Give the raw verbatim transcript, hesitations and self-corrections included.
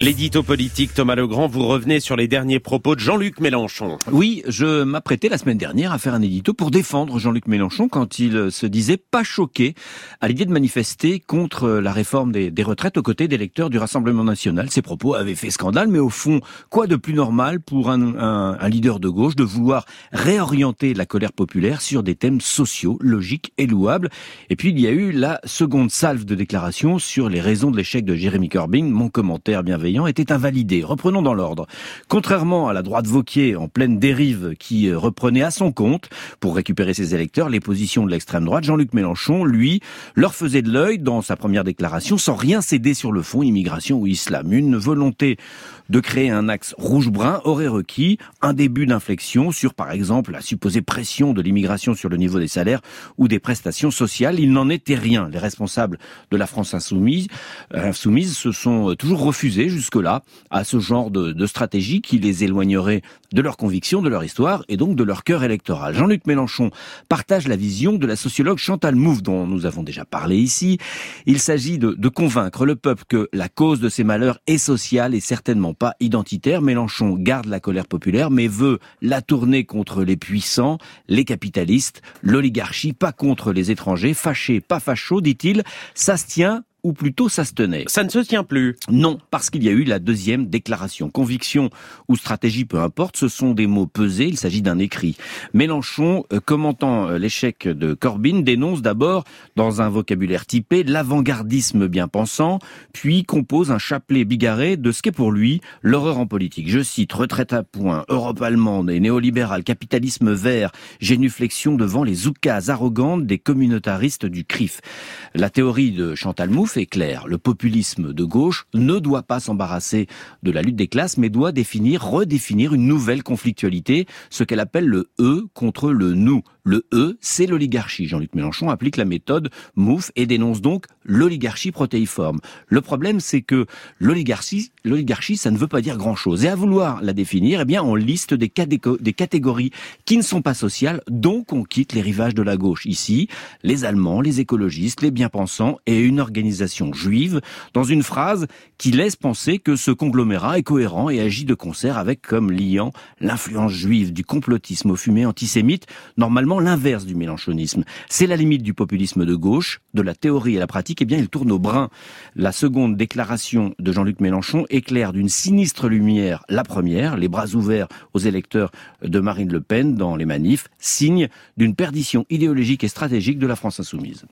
L'édito politique, Thomas Legrand, vous revenez sur les derniers propos de Jean-Luc Mélenchon. Oui, je m'apprêtais la semaine dernière à faire un édito pour défendre Jean-Luc Mélenchon quand il se disait pas choqué à l'idée de manifester contre la réforme des, des retraites aux côtés des électeurs du Rassemblement National. Ces propos avaient fait scandale, mais au fond, quoi de plus normal pour un, un, un leader de gauche de vouloir réorienter la colère populaire sur des thèmes sociaux, logiques et louables. Et puis il y a eu la seconde salve de déclarations sur les raisons de l'échec de Jeremy Corbyn. Mon commentaire bienveillant était invalidé. Reprenons dans l'ordre. Contrairement à la droite Wauquiez en pleine dérive qui reprenait à son compte, pour récupérer ses électeurs, les positions de l'extrême droite, Jean-Luc Mélenchon, lui, leur faisait de l'œil dans sa première déclaration sans rien céder sur le fond, immigration ou islam. Une volonté de créer un axe rouge-brun aurait requis un début d'inflexion sur, par exemple, la supposée pression de l'immigration sur le niveau des salaires ou des prestations sociales. Il n'en était rien. Les responsables de la France insoumise, euh, insoumise se sont toujours refusés jusque-là à ce genre de, de stratégie qui les éloignerait de leurs convictions, de leur histoire et donc de leur cœur électoral. Jean-Luc Mélenchon partage la vision de la sociologue Chantal Mouffe dont nous avons déjà parlé ici. Il s'agit de, de convaincre le peuple que la cause de ces malheurs est sociale et certainement pas identitaire. Mélenchon garde la colère populaire mais veut la tourner contre les puissants, les capitalistes, l'oligarchie, pas contre les étrangers. Fâché, pas facho, dit-il, ça se tient. Ou plutôt ça se tenait. Ça ne se tient plus. Non, parce qu'il y a eu la deuxième déclaration. Conviction ou stratégie, peu importe, ce sont des mots pesés, il s'agit d'un écrit. Mélenchon, euh, commentant euh, l'échec de Corbyn, dénonce d'abord, dans un vocabulaire typé, l'avant-gardisme bien pensant, puis compose un chapelet bigarré de ce qu'est pour lui l'horreur en politique. Je cite, retraite à point, Europe allemande et néolibérale, capitalisme vert, génuflexion devant les oukas arrogantes des communautaristes du C R I F. La théorie de Chantal Mouffe est clair. Le populisme de gauche ne doit pas s'embarrasser de la lutte des classes, mais doit définir, redéfinir une nouvelle conflictualité, ce qu'elle appelle le « eux » contre le « nous ». Le « eux », c'est l'oligarchie. Jean-Luc Mélenchon applique la méthode Mouffe et dénonce donc l'oligarchie protéiforme. Le problème, c'est que l'oligarchie, l'oligarchie, ça ne veut pas dire grand-chose. Et à vouloir la définir, eh bien, on liste des, cadéco- des catégories qui ne sont pas sociales, donc on quitte les rivages de la gauche. Ici, les Allemands, les écologistes, les bien-pensants et une organisation juive, dans une phrase qui laisse penser que ce conglomérat est cohérent et agit de concert avec comme liant l'influence juive du complotisme au fumé antisémite, normalement l'inverse du mélenchonisme. C'est la limite du populisme de gauche, de la théorie à la pratique, eh bien il tourne au brin. La seconde déclaration de Jean-Luc Mélenchon éclaire d'une sinistre lumière la première, les bras ouverts aux électeurs de Marine Le Pen dans les manifs, signe d'une perdition idéologique et stratégique de la France insoumise.